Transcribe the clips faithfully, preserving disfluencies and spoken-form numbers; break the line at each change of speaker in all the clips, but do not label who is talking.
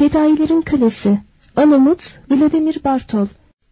Fedailerin Kalesi. Anamut Vladimir Bartol.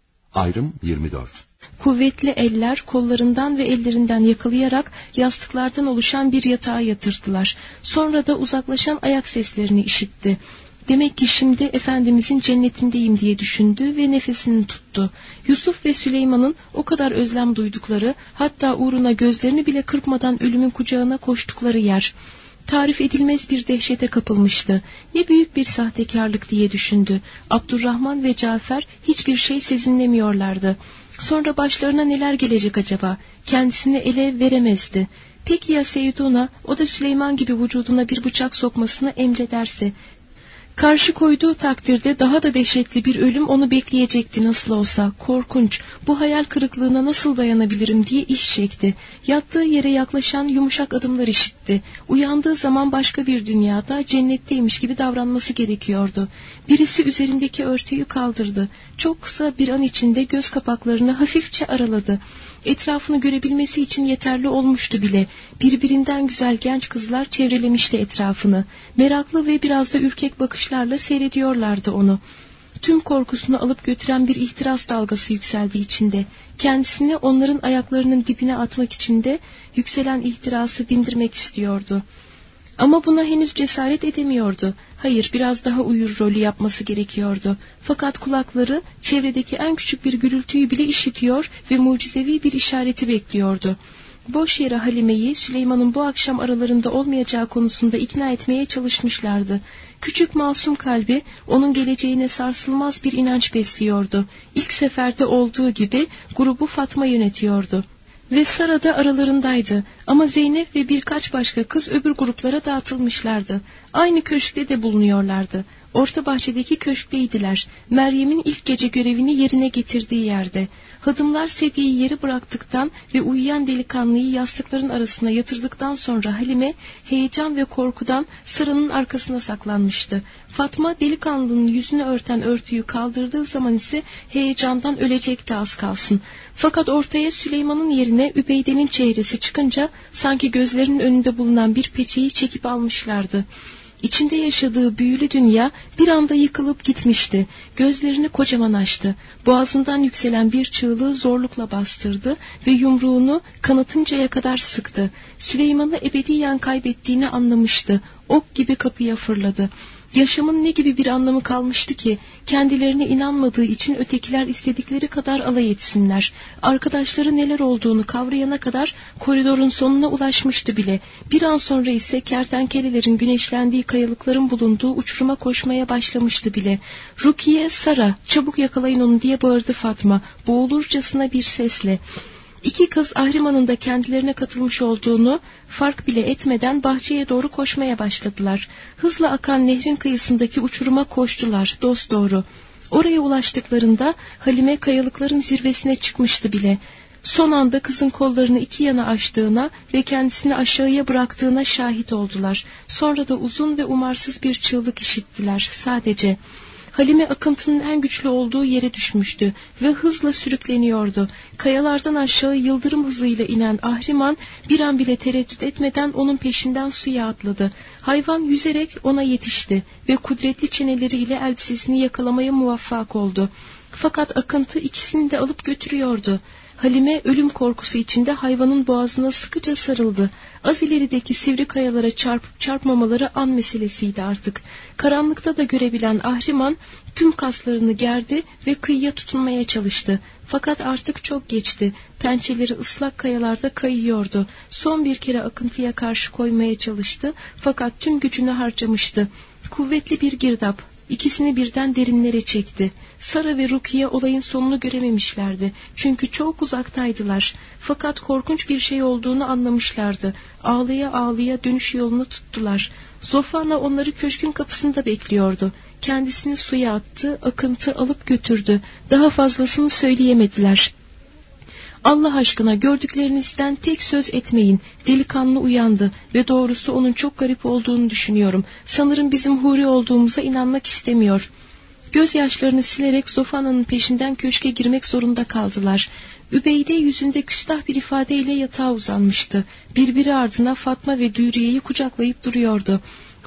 Ayrım yirmi dört.
Kuvvetli eller kollarından ve ellerinden yakalayarak yastıklardan oluşan bir yatağa yatırdılar. Sonra da uzaklaşan ayak seslerini işitti. Demek ki şimdi Efendimizin cennetindeyim diye düşündü ve nefesini tuttu. Yusuf ve Süleyman'ın o kadar özlem duydukları, hatta uğruna gözlerini bile kırpmadan ölümün kucağına koştukları yer. Tarif edilmez bir dehşete kapılmıştı. Ne büyük bir sahtekarlık diye düşündü. Abdurrahman ve Cafer hiçbir şey sezinlemiyorlardı. Sonra başlarına neler gelecek acaba? Kendisini ele veremezdi. Peki ya Seydun'a, o da Süleyman gibi vücuduna bir bıçak sokmasını emrederse? Karşı koyduğu takdirde daha da dehşetli bir ölüm onu bekleyecekti nasıl olsa. Korkunç, bu hayal kırıklığına nasıl dayanabilirim diye iş çekti. Yattığı yere yaklaşan yumuşak adımlar işitti. Uyandığı zaman başka bir dünyada, cennetteymiş gibi davranması gerekiyordu. Birisi üzerindeki örtüyü kaldırdı. Çok kısa bir an içinde göz kapaklarını hafifçe araladı. Etrafını görebilmesi için yeterli olmuştu bile. Birbirinden güzel genç kızlar çevrelemişti etrafını. Meraklı ve biraz da ürkek bakışlarla seyrediyorlardı onu. Tüm korkusunu alıp götüren bir ihtiras dalgası yükseldi içinde. Kendisini onların ayaklarının dibine atmak için de yükselen ihtirası dindirmek istiyordu. Ama buna henüz cesaret edemiyordu. Hayır, biraz daha uyur rolü yapması gerekiyordu. Fakat kulakları çevredeki en küçük bir gürültüyü bile işitiyor ve mucizevi bir işareti bekliyordu. Boş yere Halime'yi Süleyman'ın bu akşam aralarında olmayacağı konusunda ikna etmeye çalışmışlardı. Küçük masum kalbi onun geleceğine sarsılmaz bir inanç besliyordu. İlk seferde olduğu gibi grubu Fatma yönetiyordu. Ve Sara da aralarındaydı. Ama Zeynep ve birkaç başka kız öbür gruplara dağıtılmışlardı. Aynı köşkte de bulunuyorlardı. Orta bahçedeki köşkteydiler. Meryem'in ilk gece görevini yerine getirdiği yerde. Hadımlar sedyeyi yeri bıraktıktan ve uyuyan delikanlıyı yastıkların arasına yatırdıktan sonra Halime heyecan ve korkudan Sara'nın arkasına saklanmıştı. Fatma delikanlının yüzünü örten örtüyü kaldırdığı zaman ise heyecandan ölecekti az kalsın. Fakat ortaya Süleyman'ın yerine Übeyde'nin çehresi çıkınca sanki gözlerinin önünde bulunan bir peçeyi çekip almışlardı. İçinde yaşadığı büyülü dünya bir anda yıkılıp gitmişti. Gözlerini kocaman açtı. Boğazından yükselen bir çığlığı zorlukla bastırdı ve yumruğunu kanıtıncaya kadar sıktı. Süleyman'ı ebediyen kaybettiğini anlamıştı. Ok gibi kapıya fırladı. Yaşamın ne gibi bir anlamı kalmıştı ki? Kendilerine inanmadığı için ötekiler istedikleri kadar alay etsinler. Arkadaşları neler olduğunu kavrayana kadar koridorun sonuna ulaşmıştı bile. Bir an sonra ise kertenkelelerin güneşlendiği kayalıkların bulunduğu uçuruma koşmaya başlamıştı bile. "Rukiye, Sara, çabuk yakalayın onu!" diye bağırdı Fatma, boğulurcasına bir sesle. İki kız Ahriman'ın da kendilerine katılmış olduğunu fark bile etmeden bahçeye doğru koşmaya başladılar. Hızla akan nehrin kıyısındaki uçuruma koştular dosdoğru. Oraya ulaştıklarında Halime kayalıkların zirvesine çıkmıştı bile. Son anda kızın kollarını iki yana açtığına ve kendisini aşağıya bıraktığına şahit oldular. Sonra da uzun ve umarsız bir çığlık işittiler sadece. Halime akıntının en güçlü olduğu yere düşmüştü ve hızla sürükleniyordu. Kayalardan aşağı yıldırım hızıyla inen Ahriman bir an bile tereddüt etmeden onun peşinden suya atladı. Hayvan yüzerek ona yetişti ve kudretli çeneleriyle elbisesini yakalamaya muvaffak oldu. Fakat akıntı ikisini de alıp götürüyordu. Halime ölüm korkusu içinde hayvanın boğazına sıkıca sarıldı. Az ilerideki sivri kayalara çarpıp çarpmamaları an meselesiydi artık. Karanlıkta da görebilen Ahriman tüm kaslarını gerdi ve kıyıya tutunmaya çalıştı. Fakat artık çok geçti. Pençeleri ıslak kayalarda kayıyordu. Son bir kere akıntıya karşı koymaya çalıştı. Fakat tüm gücünü harcamıştı. Kuvvetli bir girdap İkisini birden derinlere çekti. Sara ve Rukiye olayın sonunu görememişlerdi. Çünkü çok uzaktaydılar. Fakat korkunç bir şey olduğunu anlamışlardı. Ağlaya ağlaya dönüş yolunu tuttular. Zofana onları köşkün kapısında bekliyordu. Kendisini suya attı, akıntı alıp götürdü. Daha fazlasını söyleyemediler. "Allah aşkına gördüklerinizden tek söz etmeyin." Delikanlı uyandı ve doğrusu onun çok garip olduğunu düşünüyorum. Sanırım bizim huri olduğumuza inanmak istemiyor. Gözyaşlarını silerek Zofana'nın peşinden köşke girmek zorunda kaldılar. Übeyde yüzünde küstah bir ifadeyle yatağa uzanmıştı. Birbiri ardına Fatma ve Dürüye'yi kucaklayıp duruyordu.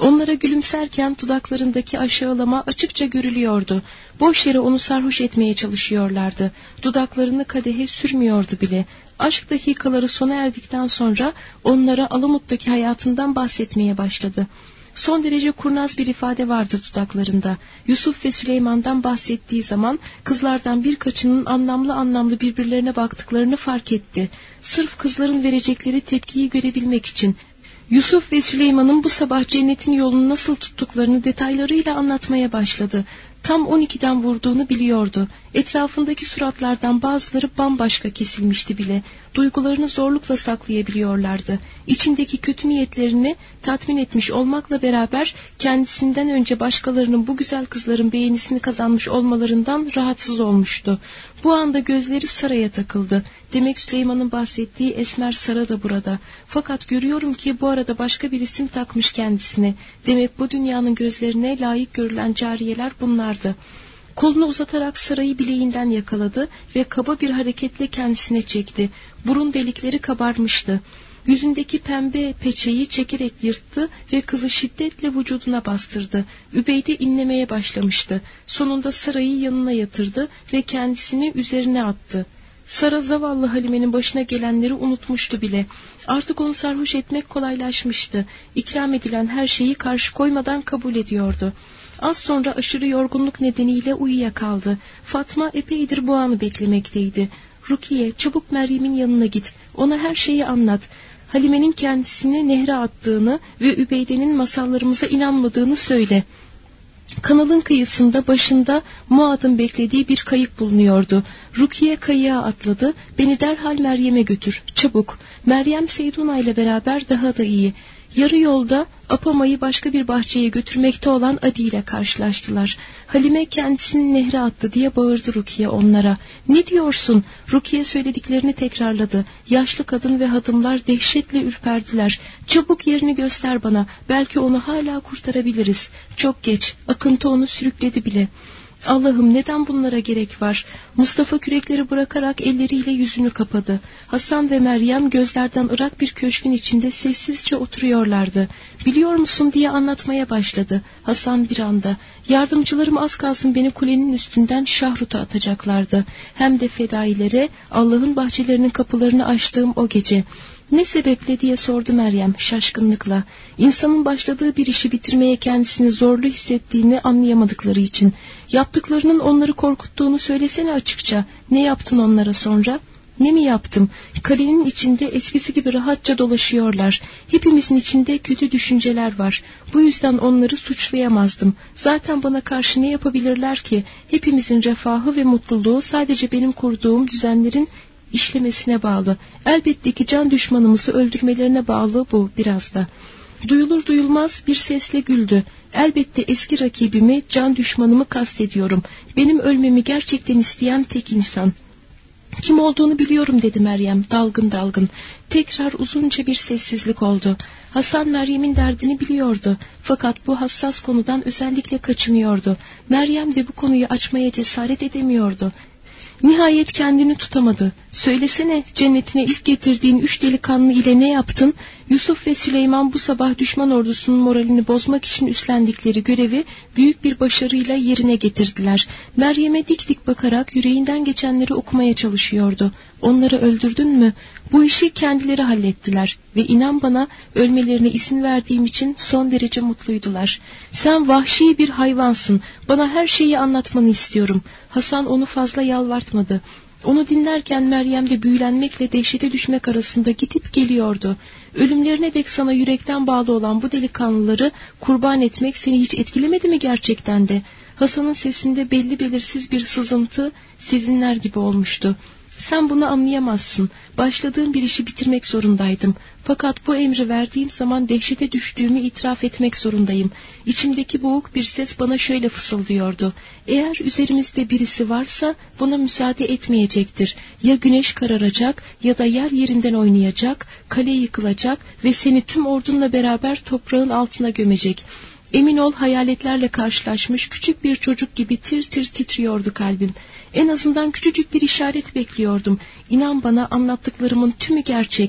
Onlara gülümserken dudaklarındaki aşağılama açıkça görülüyordu. Boş yere onu sarhoş etmeye çalışıyorlardı. Dudaklarını kadehe sürmüyordu bile. Aşk dakikaları sona erdikten sonra onlara Alamut'taki hayatından bahsetmeye başladı. Son derece kurnaz bir ifade vardı dudaklarında. Yusuf ve Süleyman'dan bahsettiği zaman kızlardan birkaçının anlamlı anlamlı birbirlerine baktıklarını fark etti. Sırf kızların verecekleri tepkiyi görebilmek için. Yusuf ve Süleyman'ın bu sabah cennetin yolunu nasıl tuttuklarını detaylarıyla anlatmaya başladı. Tam on ikiden vurduğunu biliyordu. Etrafındaki suratlardan bazıları bambaşka kesilmişti bile. Duygularını zorlukla saklayabiliyorlardı. İçindeki kötü niyetlerini tatmin etmiş olmakla beraber kendisinden önce başkalarının bu güzel kızların beğenisini kazanmış olmalarından rahatsız olmuştu. Bu anda gözleri Sara'ya takıldı. Demek Süleyman'ın bahsettiği esmer Sara da burada. Fakat görüyorum ki bu arada başka bir isim takmış kendisine. Demek bu dünyanın gözlerine layık görülen cariyeler bunlardı. Kolunu uzatarak Sara'yı bileğinden yakaladı ve kaba bir hareketle kendisine çekti. Burun delikleri kabarmıştı. Yüzündeki pembe peçeyi çekerek yırttı ve kızı şiddetle vücuduna bastırdı. Übeyde inlemeye başlamıştı. Sonunda Sara'yı yanına yatırdı ve kendisini üzerine attı. Sara zavallı Halime'nin başına gelenleri unutmuştu bile. Artık onu sarhoş etmek kolaylaşmıştı. İkram edilen her şeyi karşı koymadan kabul ediyordu. Az sonra aşırı yorgunluk nedeniyle uyuyakaldı. Fatma epeydir bu anı beklemekteydi. Rukiye, çabuk Meryem'in yanına git. Ona her şeyi anlat. Halime'nin kendisini nehre attığını ve Übeyde'nin masallarımıza inanmadığını söyle. Kanalın kıyısında başında Muad'ın beklediği bir kayık bulunuyordu. Rukiye kayığa atladı. Beni derhal Meryem'e götür. Çabuk. Meryem Seyduna ile beraber daha da iyi. Yarı yolda Apama'yı başka bir bahçeye götürmekte olan Adi ile karşılaştılar. Halime kendisini nehre attı diye bağırdı Rukiye onlara. Ne diyorsun? Rukiye söylediklerini tekrarladı. Yaşlı kadın ve hadımlar dehşetle ürperdiler. Çabuk yerini göster bana. Belki onu hala kurtarabiliriz. Çok geç. Akıntı onu sürükledi bile. Allah'ım neden bunlara gerek var? Mustafa kürekleri bırakarak elleriyle yüzünü kapadı. Hasan ve Meryem gözlerden ırak bir köşkün içinde sessizce oturuyorlardı. Biliyor musun diye anlatmaya başladı. Hasan bir anda. Yardımcılarım az kalsın beni kulenin üstünden Şahrut'a atacaklardı. Hem de fedailere Allah'ın bahçelerinin kapılarını açtığım o gece. Ne sebeple diye sordu Meryem şaşkınlıkla. İnsanın başladığı bir işi bitirmeye kendisini zorlu hissettiğini anlayamadıkları için. Yaptıklarının onları korkuttuğunu söylesene açıkça. Ne yaptın onlara sonra? Ne mi yaptım? Kalenin içinde eskisi gibi rahatça dolaşıyorlar. Hepimizin içinde kötü düşünceler var. Bu yüzden onları suçlayamazdım. Zaten bana karşı ne yapabilirler ki? Hepimizin refahı ve mutluluğu sadece benim kurduğum düzenlerin işlemesine bağlı. Elbette ki can düşmanımızı öldürmelerine bağlı bu biraz da. Duyulur duyulmaz bir sesle güldü. Elbette eski rakibimi, can düşmanımı kastediyorum. Benim ölmemi gerçekten isteyen tek insan. Kim olduğunu biliyorum dedi Meryem dalgın dalgın. Tekrar uzunca bir sessizlik oldu. Hasan Meryem'in derdini biliyordu. Fakat bu hassas konudan özellikle kaçınıyordu. Meryem de bu konuyu açmaya cesaret edemiyordu. Nihayet kendini tutamadı. Söylesene, cennetine ilk getirdiğin üç delikanlı ile ne yaptın? Yusuf ve Süleyman bu sabah düşman ordusunun moralini bozmak için üstlendikleri görevi büyük bir başarıyla yerine getirdiler. Meryem'e dik dik bakarak yüreğinden geçenleri okumaya çalışıyordu. Onları öldürdün mü? Bu işi kendileri hallettiler ve inan bana ölmelerine izin verdiğim için son derece mutluydular. Sen vahşi bir hayvansın. Bana her şeyi anlatmanı istiyorum. Hasan onu fazla yalvartmadı. Onu dinlerken Meryem de büyülenmekle dehşete düşmek arasında gidip geliyordu. Ölümlerine dek sana yürekten bağlı olan bu delikanlıları kurban etmek seni hiç etkilemedi mi gerçekten de? Hasan'ın sesinde belli belirsiz bir sızıntı sezinler gibi olmuştu. Sen bunu anlayamazsın. Başladığım bir işi bitirmek zorundaydım. Fakat bu emri verdiğim zaman dehşete düştüğümü itiraf etmek zorundayım. İçimdeki boğuk bir ses bana şöyle fısıldıyordu. Eğer üzerimizde birisi varsa buna müsaade etmeyecektir. Ya güneş kararacak ya da yer yerinden oynayacak, kale yıkılacak ve seni tüm ordunla beraber toprağın altına gömecek. Emin ol hayaletlerle karşılaşmış küçük bir çocuk gibi tir tir titriyordu kalbim. En azından küçücük bir işaret bekliyordum. İnan bana anlattıklarımın tümü gerçek.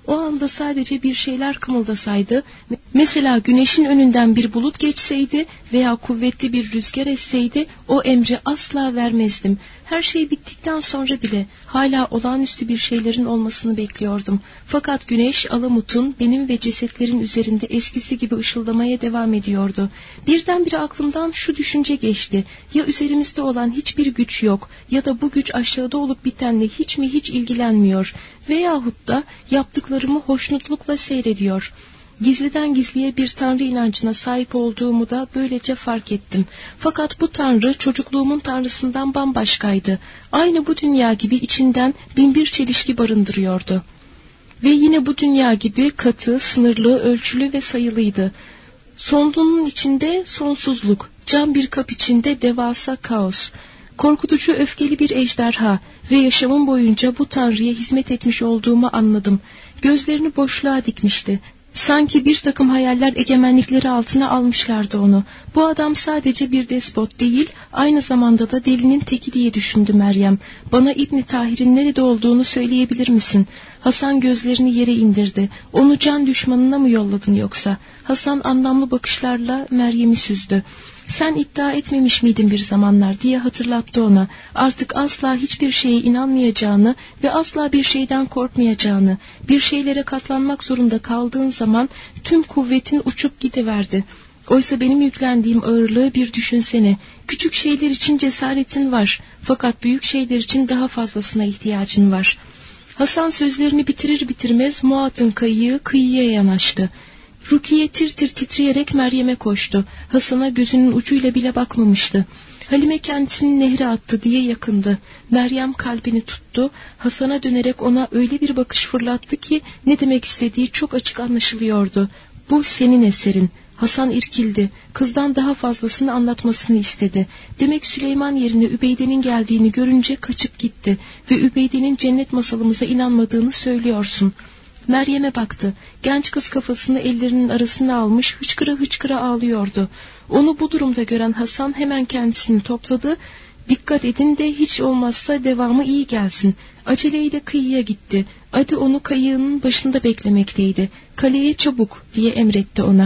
O anda sadece bir şeyler kımıldasaydı, mesela güneşin önünden bir bulut geçseydi veya kuvvetli bir rüzgar esseydi, o emri asla vermezdim. Her şey bittikten sonra bile hala olağanüstü bir şeylerin olmasını bekliyordum. Fakat güneş alamutun benim ve cesetlerin üzerinde eskisi gibi ışıldamaya devam ediyordu. Birdenbire aklımdan şu düşünce geçti: ya üzerimizde olan hiçbir güç yok ya da bu güç aşağıda olup bitenle hiç mi hiç ilgilenmiyor veyahut da yaptıklarımı hoşnutlukla seyrediyor. Gizliden gizliye bir tanrı inancına sahip olduğumu da böylece fark ettim. Fakat bu tanrı çocukluğumun tanrısından bambaşkaydı. Aynı bu dünya gibi içinden binbir çelişki barındırıyordu. Ve yine bu dünya gibi katı, sınırlı, ölçülü ve sayılıydı. Sonluğunun içinde sonsuzluk, cam bir kap içinde devasa kaos. Korkutucu öfkeli bir ejderha ve yaşamım boyunca bu tanrıya hizmet etmiş olduğumu anladım. Gözlerini boşluğa dikmişti. Sanki bir takım hayaller egemenlikleri altına almışlardı onu. Bu adam sadece bir despot değil, aynı zamanda da delinin teki diye düşündü Meryem. Bana İbn Tahir'in nerede olduğunu söyleyebilir misin? Hasan gözlerini yere indirdi. Onu can düşmanına mı yolladın yoksa? Hasan anlamlı bakışlarla Meryem'i süzdü. Sen iddia etmemiş miydin bir zamanlar diye hatırlattı ona. Artık asla hiçbir şeye inanmayacağını ve asla bir şeyden korkmayacağını, bir şeylere katlanmak zorunda kaldığın zaman tüm kuvvetin uçup gidiverdi. Oysa benim yüklendiğim ağırlığı bir düşünsene. Küçük şeyler için cesaretin var, fakat büyük şeyler için daha fazlasına ihtiyacın var. Hasan sözlerini bitirir bitirmez Muat'ın kayığı kıyıya yanaştı. Rukiye tir tir titreyerek Meryem'e koştu. Hasan'a gözünün ucuyla bile bakmamıştı. Halime kendisini nehre attı diye yakındı. Meryem kalbini tuttu. Hasan'a dönerek ona öyle bir bakış fırlattı ki ne demek istediği çok açık anlaşılıyordu. Bu senin eserin. Hasan irkildi. Kızdan daha fazlasını anlatmasını istedi. Demek Süleyman yerine Übeyde'nin geldiğini görünce kaçıp gitti ve Übeyde'nin cennet masalımıza inanmadığını söylüyorsun. Meryem'e baktı. Genç kız kafasını ellerinin arasına almış hıçkıra hıçkıra ağlıyordu. Onu bu durumda gören Hasan hemen kendisini topladı. Dikkat edin de hiç olmazsa devamı iyi gelsin. Aceleyle kıyıya gitti. Adi onu kayığının başında beklemekteydi. Kaleye çabuk diye emretti ona.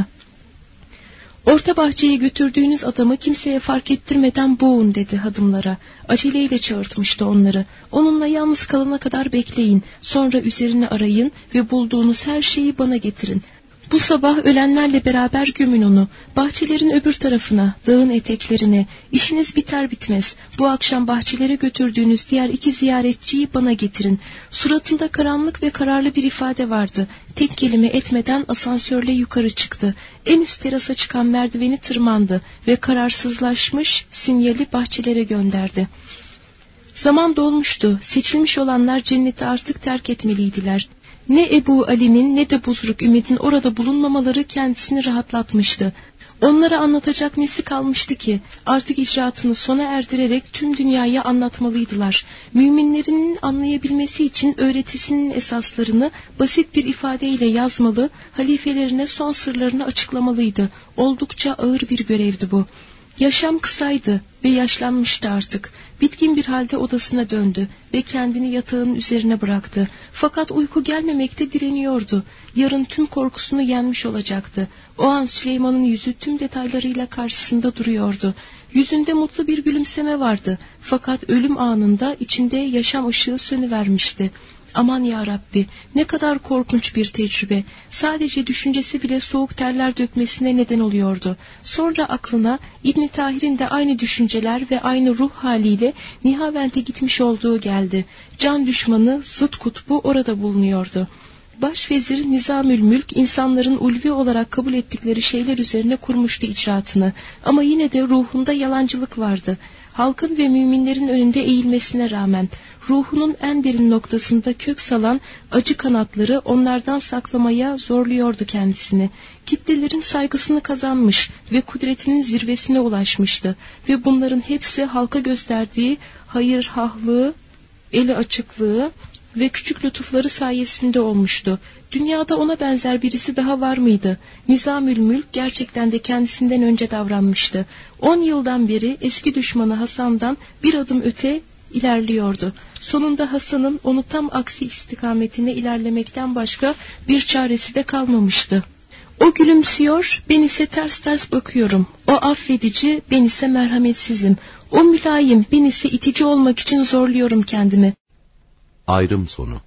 Orta bahçeye götürdüğünüz adamı kimseye fark ettirmeden boğun dedi hadımlara. Aceleyle çağırtmıştı onları. Onunla yalnız kalana kadar bekleyin. Sonra üzerini arayın ve bulduğunuz her şeyi bana getirin. Bu sabah ölenlerle beraber gömün onu. Bahçelerin öbür tarafına, dağın eteklerine. İşiniz biter bitmez. Bu akşam bahçelere götürdüğünüz diğer iki ziyaretçiyi bana getirin. Suratında karanlık ve kararlı bir ifade vardı. Tek kelime etmeden asansörle yukarı çıktı. En üst terasa çıkan merdiveni tırmandı ve kararsızlaşmış sinyali bahçelere gönderdi. Zaman dolmuştu. Seçilmiş olanlar cenneti artık terk etmeliydiler. Ne Ebu Ali'nin ne de Buzruk Ümit'in orada bulunmamaları kendisini rahatlatmıştı. Onlara anlatacak nesi kalmıştı ki? Artık icraatını sona erdirerek tüm dünyaya anlatmalıydılar. Müminlerin anlayabilmesi için öğretisinin esaslarını basit bir ifadeyle yazmalı, halifelerine son sırlarını açıklamalıydı. Oldukça ağır bir görevdi bu. Yaşam kısaydı ve yaşlanmıştı artık. Bitkin bir halde odasına döndü ve kendini yatağın üzerine bıraktı. Fakat uyku gelmemekte direniyordu. Yarın tüm korkusunu yenmiş olacaktı. O an Süleyman'ın yüzü tüm detaylarıyla karşısında duruyordu. Yüzünde mutlu bir gülümseme vardı. Fakat ölüm anında içinde yaşam ışığı sönüvermişti. Aman ya Rabbi, ne kadar korkunç bir tecrübe. Sadece düşüncesi bile soğuk terler dökmesine neden oluyordu. Sonra aklına İbn Tahir'in de aynı düşünceler ve aynı ruh haliyle Nihavend'e gitmiş olduğu geldi. Can düşmanı, zıt kutbu orada bulunuyordu. Başvezir Nizamülmülk insanların ulvi olarak kabul ettikleri şeyler üzerine kurmuştu icraatını. Ama yine de ruhunda yalancılık vardı. Halkın ve müminlerin önünde eğilmesine rağmen ruhunun en derin noktasında kök salan acı kanatları onlardan saklamaya zorluyordu kendisini. Kitlelerin saygısını kazanmış ve kudretinin zirvesine ulaşmıştı ve bunların hepsi halka gösterdiği hayırhahlığı, eli açıklığı ve küçük lütufları sayesinde olmuştu. Dünyada ona benzer birisi daha var mıydı? Nizamülmülk gerçekten de kendisinden önce davranmıştı. On yıldan beri eski düşmanı Hasan'dan bir adım öte ilerliyordu. Sonunda Hasan'ın onu tam aksi istikametine ilerlemekten başka bir çaresi de kalmamıştı. O gülümsüyor, ben ise ters ters bakıyorum. O affedici, ben ise merhametsizim. O mülayim, ben ise itici olmak için zorluyorum kendimi.
Ayrım sonu.